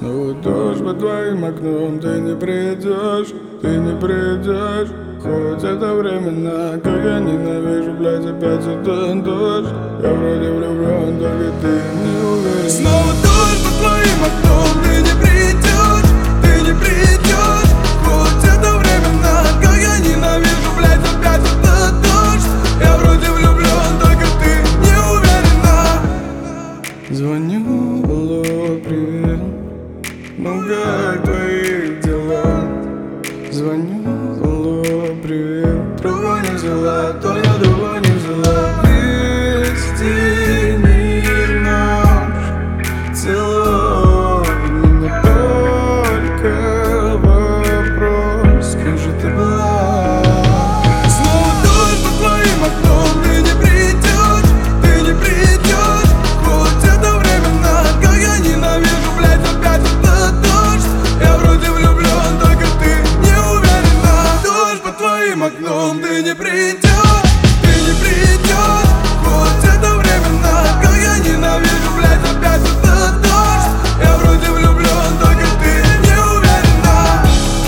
Снова дождь под твоим окном, ты не придешь, ты не придешь. Хоть это временно, как я ненавижу, блядь, опять этот дождь. Я вроде влюблен, только ты не уверен. Снова дождь под твоим окном, ты не придешь, ты не придешь. Хоть это временно, как я ненавижу, блядь, опять этот дождь. Я вроде влюблен, только ты не уверена. Звоню, алло, привет, ну как твои дела? Звоню, алло, привет, трубу не взяла, то я трубу не взяла. Вести не ночь, целуй меня, только вопрос, как же ты была? Снова дождь под твоим окном, ты не придешь, ты не придешь. Хоть это временно, как я ненавижу, блядь, опять этот дождь. Я вроде влюблен, только ты не уверена. Дождь под твоим окном, ты не придешь, ты не придешь. Хоть это временно, как я ненавижу, блядь, опять этот дождь. Я вроде влюблен, только ты не уверена.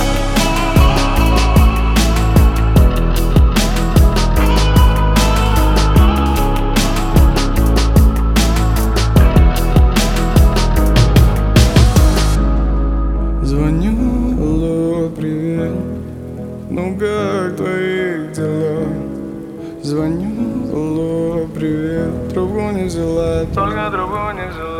Звоню, алло, привет, ну как твои дела? Звоню, алло, привет, трубу не взяла, только трубу не взяла.